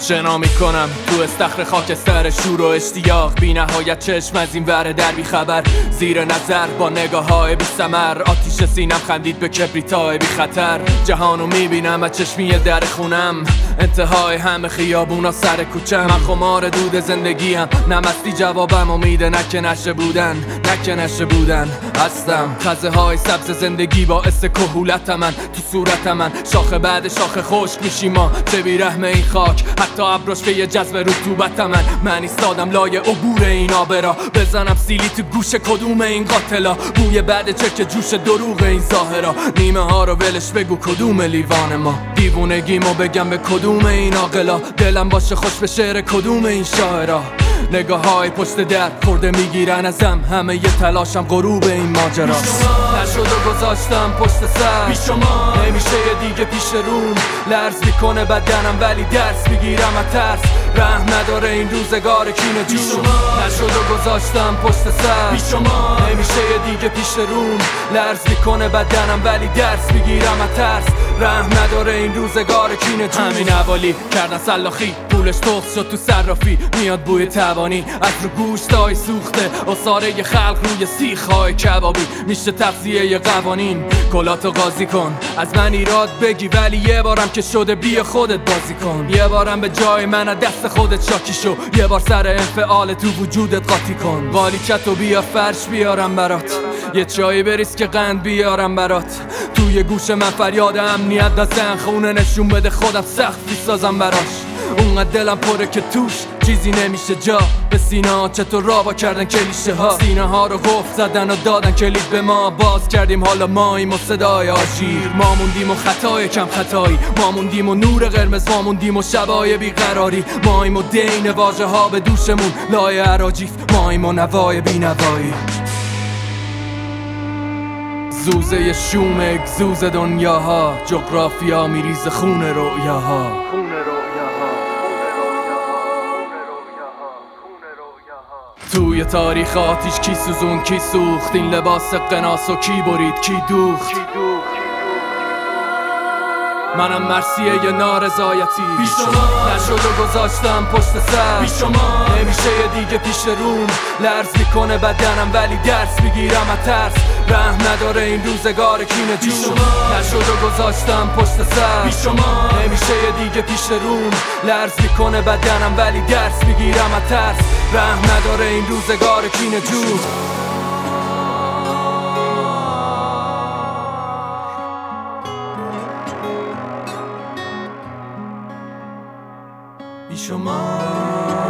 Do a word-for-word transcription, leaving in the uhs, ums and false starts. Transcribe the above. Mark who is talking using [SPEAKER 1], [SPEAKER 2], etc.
[SPEAKER 1] شنا میکنم تو استخر خاکستر شور و اشتیاق، بی نهایت چشم از این ور در بی خبر، زیر نظر با نگاه های بی ثمر، آتیش سینم خندید به کبریتای بی خطر. جهانو میبینم از چشمی در خونم، انتهای همه خیابونا سر کوچم. من خمار دود زندگیم، نمستی جوابم امیده نکه نشه بودن، نکه نشه بودن هستم. خزه های سبز زندگی باعث کهولت من، تو صورت من شاخه بعد شاخه خشک میشی ما، چه بی رحم این خاک، حتی ابراش به یه جذب رطوبت من. من ایستادم لای عبور این آبرا، بزنم سیلی تو گوش کدوم این قاتلا، بوی بعد چرک جوش دروغ این ظاهرا. نیمه ها رو ولش بگو کدوم لیوان ما، دیوونگیمو بگم به کدوم این عاقلا، دلم باشه خوش به شعر کدوم این شاعرا. نگاه های پشت در خورده میگیرن ازم، همه یه تلاشم غروب این ماجراست. نشد و گذاشتم پشت سر بی شما، نمیشه یه دیگه پیش روم، لرز میکنه بدنم ولی درس میگیرم از ترس، رحم نداره این روزگار کینه جون. نشد و گذاشتم پشت سر بی شما، نمیشه یه دیگه پیش روم، لرز میکنه بدنم ولی درس میگیرم از ترس، رحم نداره این روزگار کینه جون. همین اوالی کردن سلاخی، پولش تخص شد تو صرافی، میاد بوی تبانی از رو گوشتای سوخته، اصاره خلق روی سیخ‌های کبابی، میشه تفسیه ی قوانین. کلاتو قاضی کن از من ایراد بگی، ولی یه بارم که شده بیا خودت بازی کن، یه بارم به جای من از دست خودت شاکی شو، یه بار سر انفعال تو وجودت قاطی کن. والیچتو بیا فرش بیارم برات، یه چای بریز که قند بیارم برات، توی گوش من فریاد امنیت دستن خونه نشون بده خودم سخت بیسازم براش. اونقدر دلم پره که توش چیزی نمیشه جا، به سینه ها چطور رابا کردن کلیشه ها، سینه ها رو قفل زدن و دادن کلید به ما، باز کردیم حالا ماییم و صدای آژیر، ما موندیم و خطای کم خطایی، ما موندیم و نور قرمز، ما موندیم و شبای بیقراری، ماییم و دین واژه ها به دوشمون لای عراجیف، ماییم و نوای بی نوایی. زوزه شوم اگزوز دنیاها، جغرافیا میریز خون رؤیاها. توی تاریخ آتیش کی سوزون کی سوخت، این لباس قناس و کی برید کی دوخت. منم مرسیه یه نارضایتی بی شما، نشد و گذاشتم پشت سر بی شما، نمیشه یه دیگه پیش روم، لرز میکنه بدنم ولی درس میگیرم از ترس، رحم نداره این روزگار کینه جون. نشد و گذاشتم پشت سر بی شما، نمیشه یه دیگه پیش روم، لرز میکنه بدنم ولی درس میگیرم از ترس، رحم نداره این روزگار کینه جون. بی شما